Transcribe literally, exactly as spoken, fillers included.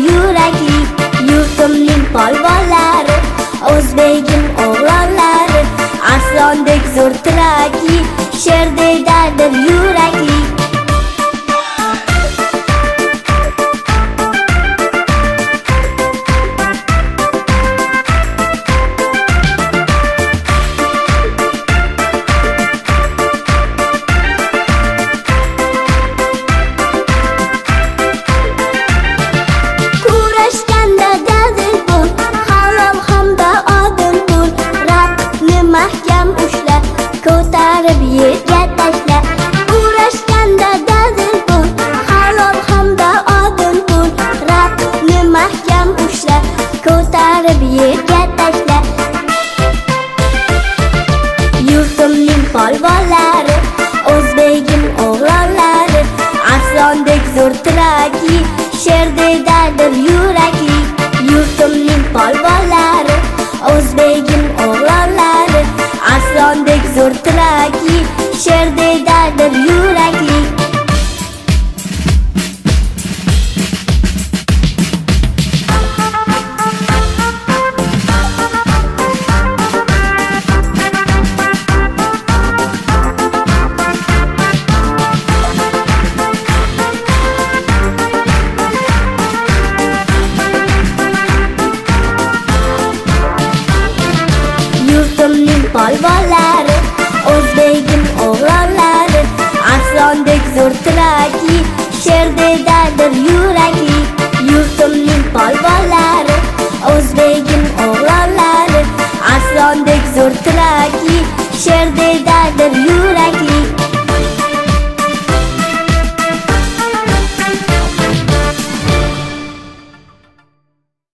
yurakli. Yurtimning polvonlari, o'zbegim o'g'lonlari, arslondek zo'r tirakli, sherdaydadir yurakli. Mahkam ushla, ko'tarib yerga tashla. Uğraşganda dadil bo'l, halol hamda odil bo'l. Raqibni mahkam ushla, ko'tarib yerga tashla. Yurtimning polvonlari, o'zbegim o'g'lonlari, arslondek zo'r tirakli, sherdaydadir yurakli. Yurtimning polvonlari, o'zbegim o'g'lonlari, arslondek zo'r tirakli, sherdaydadir yurakli. Yurtimning polvonlari, o'zbegim o'g'lonlari, arslondek zo'r tirakli, sherdaydadir yurakli. Yurtimning polvonlari, o'zbegim o'g'lonlari, arslondek zo'r tirakli, sherdaydadir yurakli.